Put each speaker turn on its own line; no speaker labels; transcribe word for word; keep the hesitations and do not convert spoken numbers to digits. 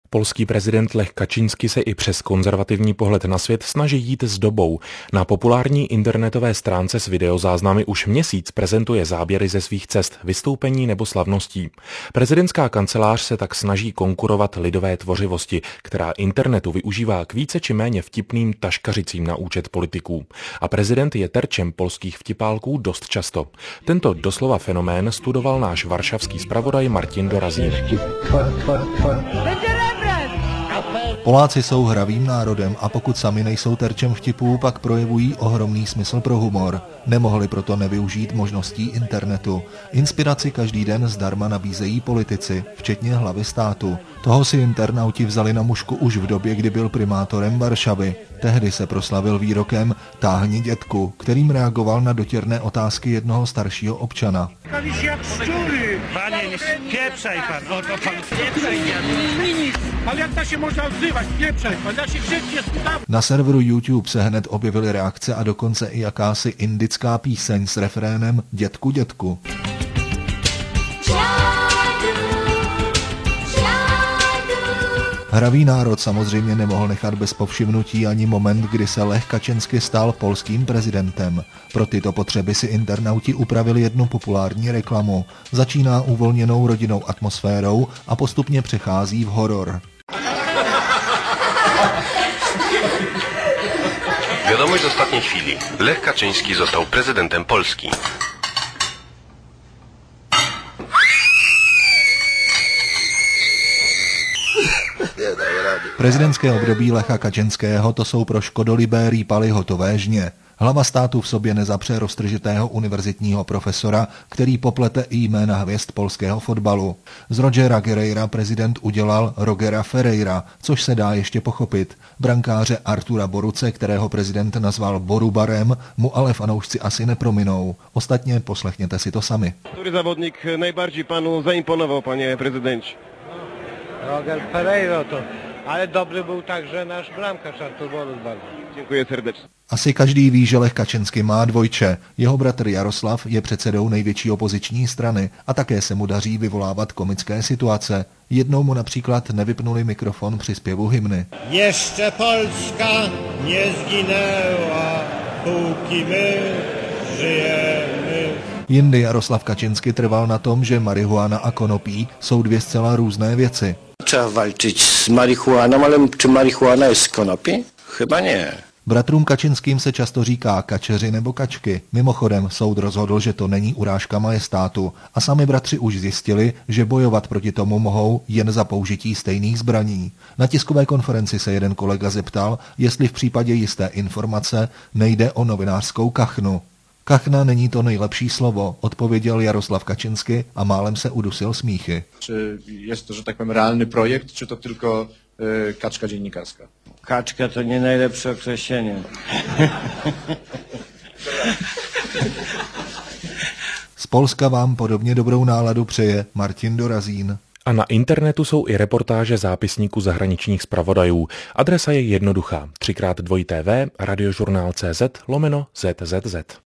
Polský prezident Lech Kaczyński se i přes konzervativní pohled na svět snaží jít s dobou. Na populární internetové stránce s videozáznamy už měsíc prezentuje záběry ze svých cest, vystoupení nebo slavností. Prezidentská kancelář se tak snaží konkurovat lidové tvořivosti, která internetu využívá k více či méně vtipným taškařicím na účet politiků. A prezident je terčem polských vtipálků dost často. Tento doslova fenomén studoval náš varšavský zpravodaj Martin Dorazín.
Poláci jsou hravým národem a pokud sami nejsou terčem vtipů, pak projevují ohromný smysl pro humor. Nemohli proto nevyužít možností internetu. Inspiraci každý den zdarma nabízejí politici, včetně hlavy státu. Toho si internauti vzali na mušku už v době, kdy byl primátorem Varšavy. Tehdy se proslavil výrokem "Táhni dětku", kterým reagoval na dotěrné otázky jednoho staršího občana. Na serveru YouTube se hned objevily reakce a dokonce i jakási indická píseň s refrénem "Dětku, dětku". Hravý národ samozřejmě nemohl nechat bez povšimnutí ani moment, kdy se Lech Kaczyński stal polským prezidentem. Pro tyto potřeby si internauti upravili jednu populární reklamu. Začíná uvolněnou rodinnou atmosférou a postupně přechází v horor.
Wiadomość z ostatniej chwili. Lech Kaczyński został prezydentem Polski.
Prezidentské období Lecha Kaczyńského to jsou pro škodolibé rýpaly hotové žně. Hlava státu v sobě nezapře roztržitého univerzitního profesora, který poplete i jména hvězd polského fotbalu. Z Rogera Guerreira prezident udělal Rogera Ferreira, což se dá ještě pochopit. Brankáře Artura Boruce, kterého prezident nazval Borubarem, mu ale fanoušci asi neprominou. Ostatně poslechněte si to sami.
Který závodník nejbardziej panu zaimponował, panie prezydencie?
Roger Ferreira to, ale dobry był także nasz bramkarz Artur Borus bardzo.
Dziękuję serdecznie.
Asi každý ví, že Lech Kaczyński má dvojče. Jeho bratr Jaroslav je předsedou největší opoziční strany a také se mu daří vyvolávat komické situace. Jednou mu například nevypnuli mikrofon při zpěvu hymny.
Ještě Polska nezginęła, póki my žijeme.
Jindy Jaroslav Kaczyński trval na tom, že marihuana a konopí jsou dvě zcela různé věci.
Trzeba walczyć z marihuaną, ale czy marihuana jest z konopi? Chyba nie.
Bratrům Kaczynským se často říká kačeři nebo kačky. Mimochodem soud rozhodl, že to není urážka majestátu a sami bratři už zjistili, že bojovat proti tomu mohou jen za použití stejných zbraní. Na tiskové konferenci se jeden kolega zeptal, jestli v případě jisté informace nejde o novinářskou kachnu. Kachna není to nejlepší slovo, odpověděl Jaroslav Kaczyński a málem se udusil smíchy.
Czy jest to, że tak powiem, realny projekt, czy to tylko y, kaczka dziennikarska?
Kaczka to nie najlepsze określenie.
Z Polska vám podobně dobrou náladu přeje Martin Dorazín.
A na internetu jsou i reportáže zápisníků zahraničních zpravodajů. Adresa je jednoduchá. třikrát dvojité v radiožurnál tečka cz lomeno zzz.